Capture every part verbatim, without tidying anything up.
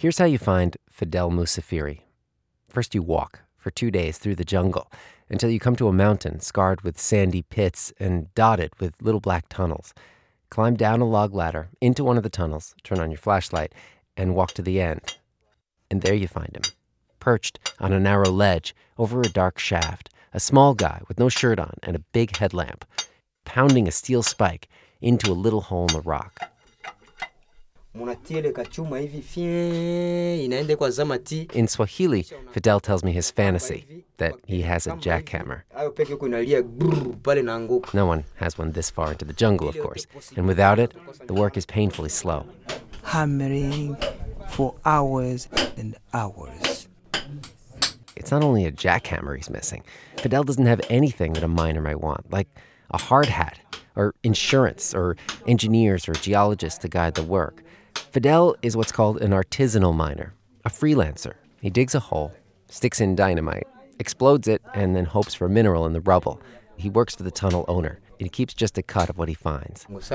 Here's how you find Fidel Musafiri. First, you walk for two days through the jungle until you come to a mountain scarred with sandy pits and dotted with little black tunnels. Climb down a log ladder into one of the tunnels, turn on your flashlight, and walk to the end. And there you find him, perched on a narrow ledge over a dark shaft, a small guy with no shirt on and a big headlamp, pounding a steel spike into a little hole in the rock. In Swahili, Fidel tells me his fantasy, that he has a jackhammer. No one has one this far into the jungle, of course, and without it, the work is painfully slow. Hammering for hours and hours. It's not only a jackhammer he's missing. Fidel doesn't have anything that a miner might want, like a hard hat, or insurance, or engineers or geologists to guide the work. Fidel is what's called an artisanal miner, a freelancer. He digs a hole, sticks in dynamite, explodes it, and then hopes for a mineral in the rubble. He works for the tunnel owner. He keeps just a cut of what he finds. No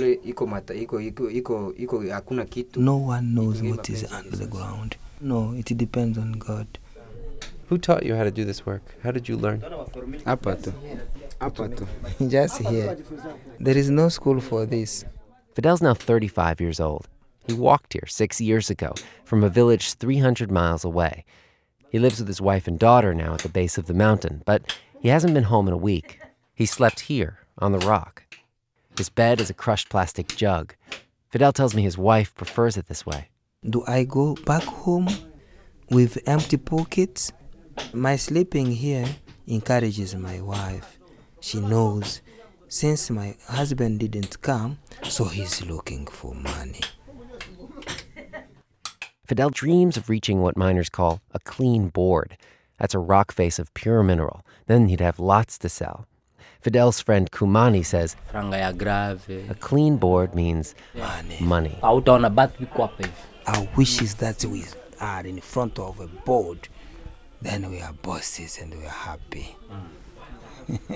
one knows what is under the ground. No, it depends on God. Who taught you how to do this work? How did you learn? Apato. Apato. Just here. There is no school for this. Fidel's now thirty-five years old. He walked here six years ago from a village three hundred miles away. He lives with his wife and daughter now at the base of the mountain, but he hasn't been home in a week. He slept here on the rock. His bed is a crushed plastic jug. Fidel tells me his wife prefers it this way. Do I go back home with empty pockets? My sleeping here encourages my wife. She knows since my husband didn't come, so he's looking for money. Fidel dreams of reaching what miners call a clean board. That's a rock face of pure mineral. Then he'd have lots to sell. Fidel's friend Kumani says a clean board means money. money. Our wish is that we are in front of a board. Then we are bosses and we are happy. Mm.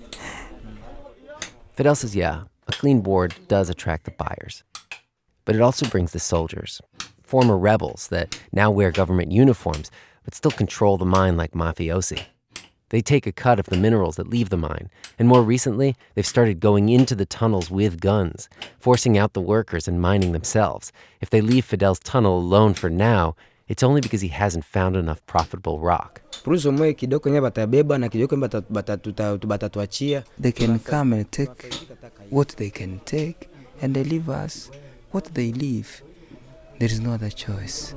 Fidel says, yeah, a clean board does attract the buyers. But it also brings the soldiers, former rebels that now wear government uniforms but still control the mine like mafiosi. They take a cut of the minerals that leave the mine, and more recently, they've started going into the tunnels with guns, forcing out the workers and mining themselves. If they leave Fidel's tunnel alone for now, it's only because he hasn't found enough profitable rock. They can come and take what they can take, and they leave us what they leave. There is no other choice.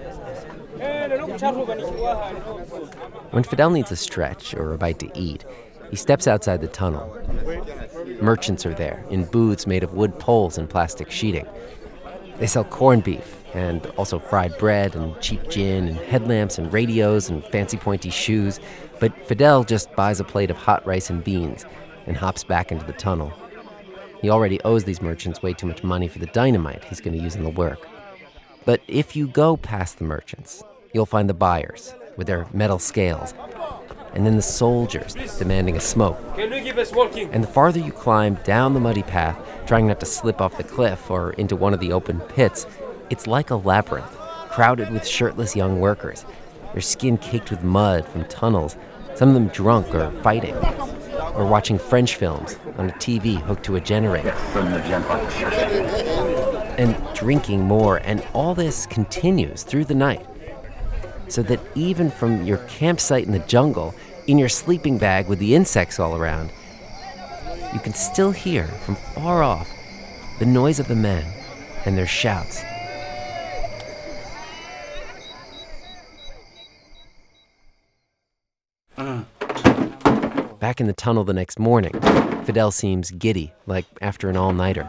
When Fidel needs a stretch or a bite to eat, he steps outside the tunnel. Merchants are there, in booths made of wood poles and plastic sheeting. They sell corned beef, and also fried bread and cheap gin and headlamps and radios and fancy pointy shoes. But Fidel just buys a plate of hot rice and beans and hops back into the tunnel. He already owes these merchants way too much money for the dynamite he's going to use in the work. But if you go past the merchants, you'll find the buyers with their metal scales, and then the soldiers demanding a smoke. Can you give us walking? And the farther you climb down the muddy path, trying not to slip off the cliff or into one of the open pits, it's like a labyrinth, crowded with shirtless young workers, their skin caked with mud from tunnels, some of them drunk or fighting, or watching French films on a T V hooked to a generator. And drinking more, and all this continues through the night. So that even from your campsite in the jungle, in your sleeping bag with the insects all around, you can still hear from far off the noise of the men and their shouts. Back in the tunnel the next morning, Fidel seems giddy, like after an all-nighter.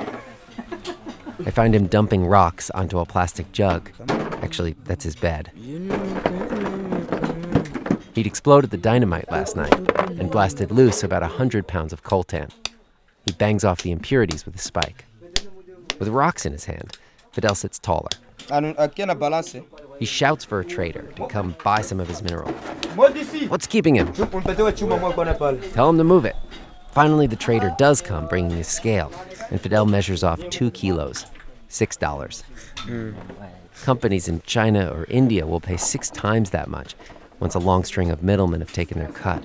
I find him dumping rocks onto a plastic jug. Actually, that's his bed. He'd exploded the dynamite last night and blasted loose about a hundred pounds of coltan. He bangs off the impurities with a spike. With rocks in his hand, Fidel sits taller. He shouts for a trader to come buy some of his mineral. What's keeping him? Tell him to move it. Finally, the trader does come, bringing his scale, and Fidel measures off two kilos, six dollars. Mm. Companies in China or India will pay six times that much once a long string of middlemen have taken their cut.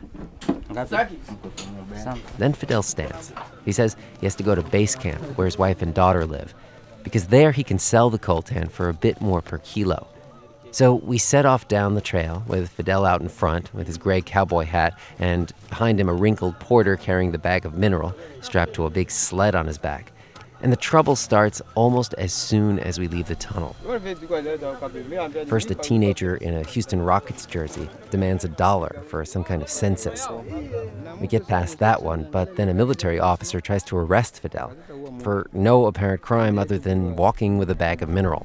Then Fidel stands. He says he has to go to base camp where his wife and daughter live, because there he can sell the coltan for a bit more per kilo. So we set off down the trail with Fidel out in front with his gray cowboy hat and behind him a wrinkled porter carrying the bag of mineral strapped to a big sled on his back. And the trouble starts almost as soon as we leave the tunnel. First, a teenager in a Houston Rockets jersey demands a dollar for some kind of census. We get past that one, but then a military officer tries to arrest Fidel for no apparent crime other than walking with a bag of mineral.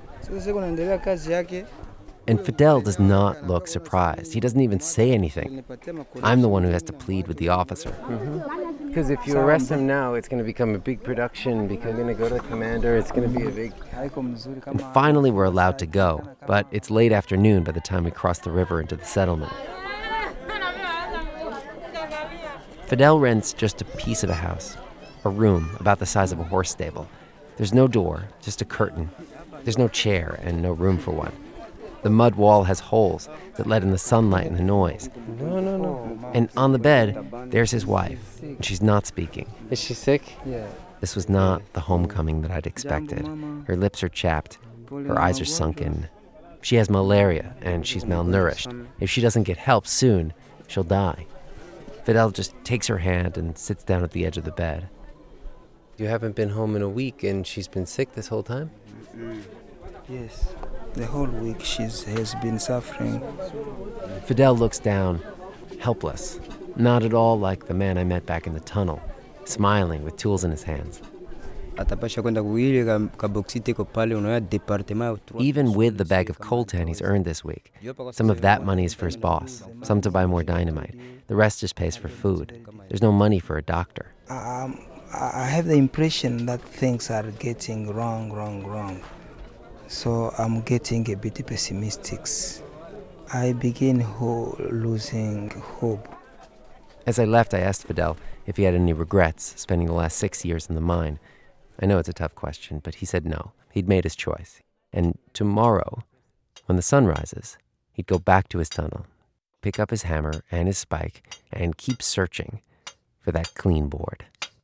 And Fidel does not look surprised. He doesn't even say anything. I'm the one who has to plead with the officer. Because mm-hmm. if you arrest him now, it's going to become a big production, because I'm going to go to the commander, it's going to be a big... And finally we're allowed to go, but it's late afternoon by the time we cross the river into the settlement. Fidel rents just a piece of a house, a room about the size of a horse stable. There's no door, just a curtain. There's no chair and no room for one. The mud wall has holes that let in the sunlight and the noise. No, no, no. And on the bed, there's his wife, and she's not speaking. Is she sick? Yeah. This was not the homecoming that I'd expected. Her lips are chapped. Her eyes are sunken. She has malaria, and she's malnourished. If she doesn't get help soon, she'll die. Fidel just takes her hand and sits down at the edge of the bed. You haven't been home in a week, and she's been sick this whole time? Yes. The whole week she has been suffering. Fidel looks down, helpless, not at all like the man I met back in the tunnel, smiling with tools in his hands. Even with the bag of coltan he's earned this week, some of that money is for his boss, some to buy more dynamite. The rest just pays for food. There's no money for a doctor. Um, I have the impression that things are getting wrong, wrong, wrong. So I'm getting a bit pessimistic. I begin ho- losing hope. As I left, I asked Fidel if he had any regrets spending the last six years in the mine. I know it's a tough question, but he said no. He'd made his choice. And tomorrow, when the sun rises, he'd go back to his tunnel, pick up his hammer and his spike, and keep searching for that clean board.